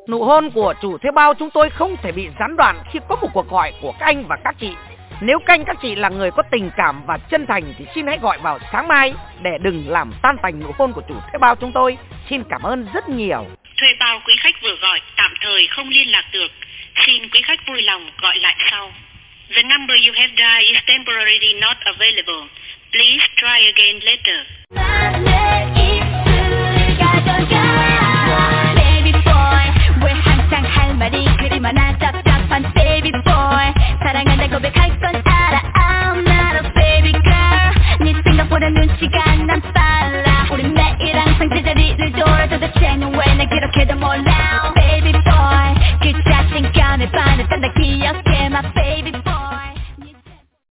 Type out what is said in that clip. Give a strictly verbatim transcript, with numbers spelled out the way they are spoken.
Nụ hôn của chủ thuê bao chúng tôi không thể bị gián đoạn khi có một cuộc gọi của các anh và các chị. Nếu các anh các chị là người có tình cảm và chân thành thì xin hãy gọi vào sáng mai để đừng làm tan tành nụ hôn của chủ thuê bao chúng tôi. Xin cảm ơn rất nhiều. Thuê bao quý khách vừa gọi tạm thời không liên lạc được. Xin quý khách vui lòng gọi lại sau. The number you have dialed is temporarily not available. Please try again later. Baby boy, 왜 항상 할 말이 그리 많아 답답한 baby boy. 사랑한다고 고백할 건 알아